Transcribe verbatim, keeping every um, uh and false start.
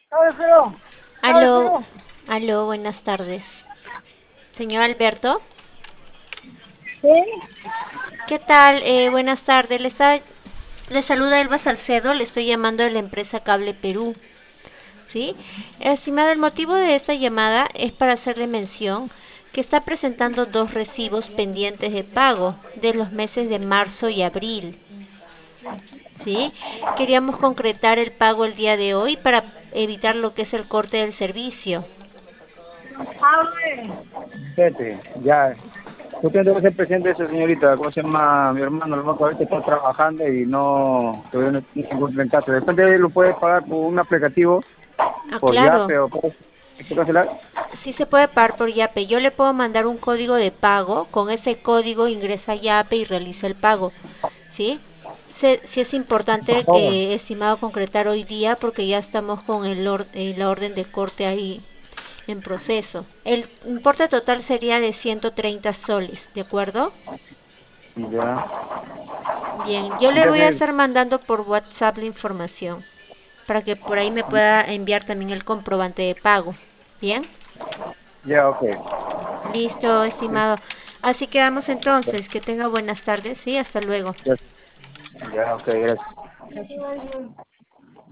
Aló, aló, buenas tardes. Señor Alberto, Sí, ¿qué tal? Eh, buenas tardes. Le, está- le saluda Elba Salcedo, le estoy llamando de la empresa Cable Perú. ¿Sí? Estimado, el motivo de esta llamada es para hacerle mención que está presentando dos recibos pendientes de pago de los meses de marzo y abril. ¿Sí? Queríamos concretar el pago el día de hoy para evitar lo que es el corte del servicio. hable. Vete, ya. Usted debe ser presente de esa señorita, ¿cómo se llama? Mi hermano, el banco ahorita está trabajando y no, todavía no no se encuentra en casa. De repente lo puede pagar por un aplicativo, Ah, por claro. Yape o por, ¿puede cancelar? Sí se puede pagar por Yape. Yo le puedo mandar un código de pago. Con ese código ingresa a Yape y realiza el pago. ¿Sí? Se- sí es Por importante, favor. eh, estimado, concretar hoy día porque ya estamos con el or- eh, la orden de corte ahí en proceso. El importe total sería de ciento treinta soles, ¿de acuerdo? Ya. Bien, yo le voy a Entonces, estar mandando por WhatsApp la información para que por ahí me pueda enviar también el comprobante de pago. Bien. ya, ok. Listo, estimado. Así quedamos entonces. Que tenga buenas tardes. Sí, hasta luego. Ya, ya, ok, gracias.